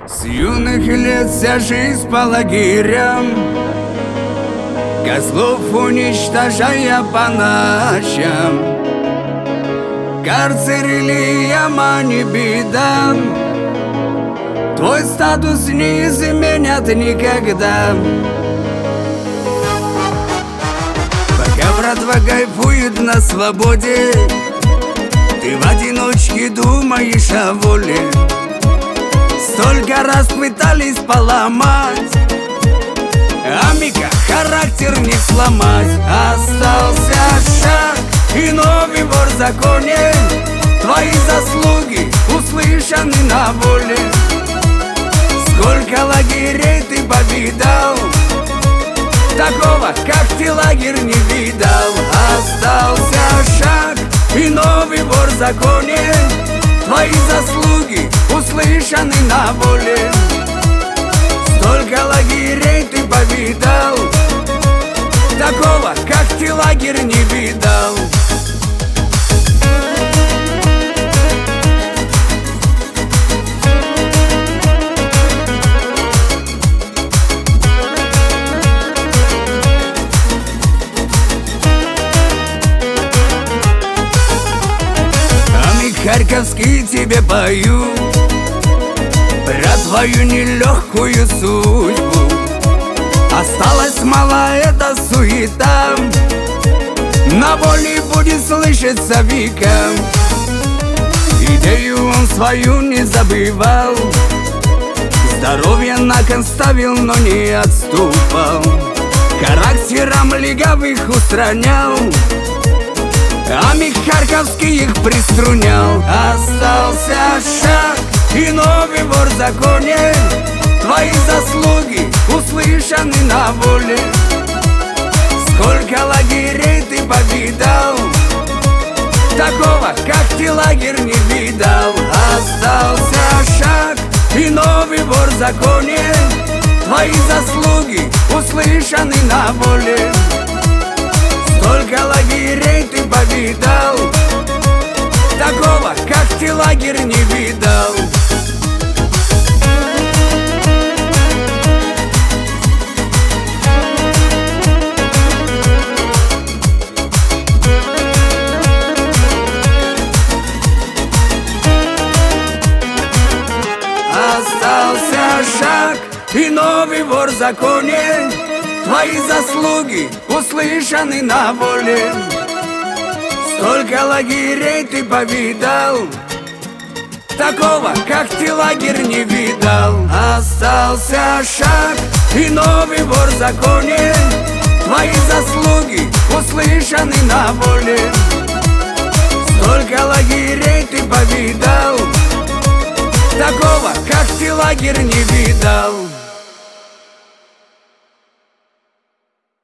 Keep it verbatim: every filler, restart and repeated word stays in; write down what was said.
С юных лет вся жизнь по лагерям, козлов уничтожая по ночам. Карцер или яма не беда, твой статус не изменят никогда. Пока братва кайфует на свободе, ты в одиночке думаешь о воле. Столько раз пытались поломать, а Мика характер не сломать. Остался шаг и новый вор в законе, твои заслуги услышаны на воле. Сколько лагерей ты повидал, такого, как ты, лагерь не видал. Остался шаг и новый вор в законе, твои заслуги услышаны на воле. Столько лагерей ты повидал, такого, как ты, лагерь не видал. Харьковский тебе пою про твою нелегкую судьбу. Осталась мало эта суета, на воле будет слышаться века. Идею он свою не забывал, здоровье на кон ставил, но не отступал. Характером легавых устранял, а Мик Харьковский их приструнял. Остался шаг и новый вор в законе, твои заслуги услышаны на воле. Сколько лагерей ты повидал, такого, как ты, лагерь не видал. Остался шаг и новый вор в законе, твои заслуги услышаны на воле. Сколько лагерей ты повидал, такого, как ты, лагерь не видал. Остался шаг и новый вор в законе, твои заслуги услышаны на воле. Сколько лагерей ты повидал, такого, как ты, лагерь не видал. Остался шаг и новый вор в законе, твои заслуги услышаны на воле. Сколько лагерей ты повидал, такого, как ты, лагерь не видал.